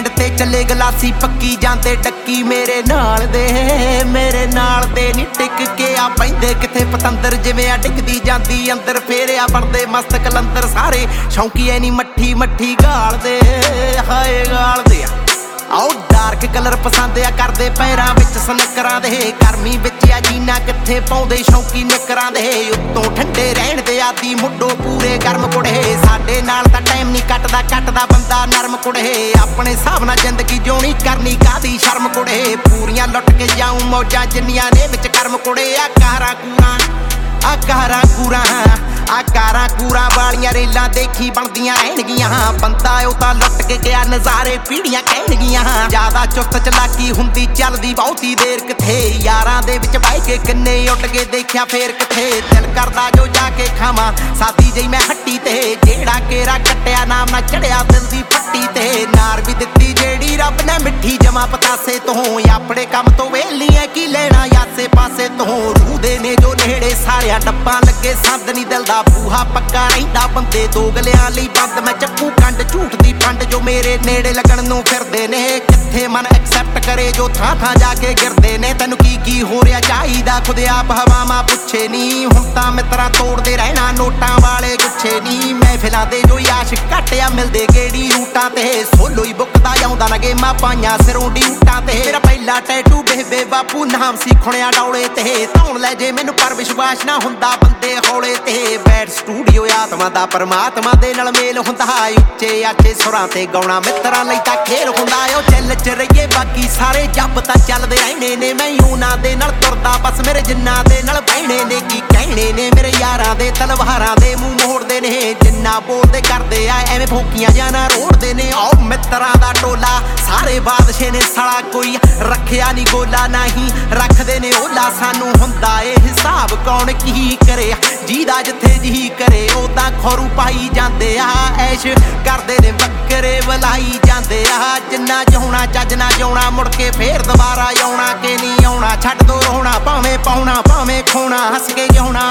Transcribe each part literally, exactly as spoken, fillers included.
and ते चले गलासी पक्की जांदे डक्की मेरे नाल दे मेरे नाल दे नी टिक के आ पैंदे किथे पतंदर जिवें आ डिगदी जांदी अंदर फेरिया बनदे मस्त कलंदर सारे शौंकीए नी मट्ठी मट्ठी गाल दे हाय गाल दे आओ डार्क कलर पसंद आ करदे पैरां विच सनकरां दे गर्मी विच आ जीना किथे पाउंदे शौकी निकरां दे उत्तों ठंडे रहण दे आदी मुड्डो पूरे गर्म कुड़े साडे नाल तां टाइम नी कटदा कटदा बंदा नरम कुड़े अपने हिसाब नाल जिंदगी जिउणी करनी कादी शर्म कुड़े पूरियां लुट के जाऊं मौजां जिन्नियां ने विच कर्म कुड़े आ कारां कूरां आ कारां कूरां आ कारां कूरां वालियां रेलां देखी बनदियां रहणगियां बंदा ओ तां लुट के गया नज़ारे पीढ़ियां कहणगियां ज्यादा चुस्त चलाकी हुंदी चलदी बहुती देर किथे यारां दे विच बाई के किन्ने उठ के देखिया फेर किथे दिल करदा जो जाके खावां सादी जई मैं हट्टी ते जेड़ा केरा कट्टिया नाम ना चढ़िया दिल दी फट्टी ते नार भी दित्ती जेड़ी रब ने मिठी जमा पतासे तों अपने कम तो वेली है की लेना यासे पासे तों रूह दे ने जो नेड़े सारिया डब्बा लगे संद नी दिल दा बूहा पक्का रहिंदा बंदे दो गलियां लई बंद मैं चक्कू कंड झूठ दी फंड जो मेरे नेड़े लगण नूं फिरदे ने किथे मन एक्सेप्ट करे जो थां थां जाके गिरदे ने तैनूं की की हो रिहा चाहीदा खुद आप हवावां पुछे नी हुण तां मित्तरां तोड़दे रहना नोटां वाले गुच्छे नी महफिलां दे जो याश घट आ मिलदे गेड़ी रूटां ते सोलो ही बुकदा आउंदा ना गेमां पाइयां सिरों ड्यूटां ते मेरा पहला टैटू बेबे बापू नाम सी खुणिया डौले ते धौण ले जे मैनूं पर विश्वास ना हुंदा बंदे हौले ते बैठ स्टूडियो आत्मा दा परमात्मा दे नाल मेल हुंदा उच्चे आचे सुरां ते गाउणा मित्तरां लई तां खेल हुंदा ओ चिल च रहिए बाकी सारे जब तां चलदे रहणे ने मैं यूना दे नाल तुरदा बस मेरे जिन्ना दे नाल बहणे ने की कहणे ने मेरे यारां दे तलवारां दे मूंह मोड़दे ने जिन्ना बोलदे करदे आ एवें भोकियां जाना रोड़दे ने ओ मित्तरां दा टोला सारे बादशाह ने साला कोई रखिया नी गोला नहीं रखदे ने ओला सानू हुंदा ए हिसाब कौन की करे जीदा जिथे जी करे ओ तां खोरू पाई जांदे आ ऐश करदे ने बकरे वलाई जांदे आ जिन्ना जिउणा ਚੱਜ ना ਜਿਉਣਾ मुड़ के फेर दोबारा आउणा के नहीं आउणा छड्ड दो रोना भावें पाउणा भावें खोना हस के जिउणा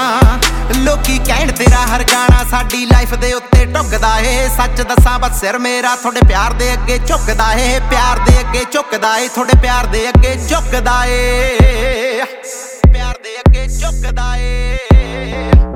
लोकी कहण तेरा हर गाना साडी लाइफ दे उत्ते ढुकदा ए सच दसां बस सिर मेरा थोड़े प्यार दे अगे झुकदा ए प्यार दे अगे झुकदा ए थोड़े प्यार दे अगे झुकदा ए प्यार दे अगे झुकदा ए